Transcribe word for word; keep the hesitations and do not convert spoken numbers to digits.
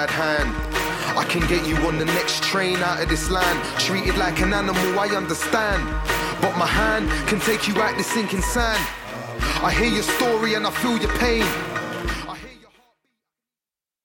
bad hand. I can get you on the next train out of this land. Treated like an animal, I understand, but my hand can take you out the sinking sand. I hear your story and I feel your pain.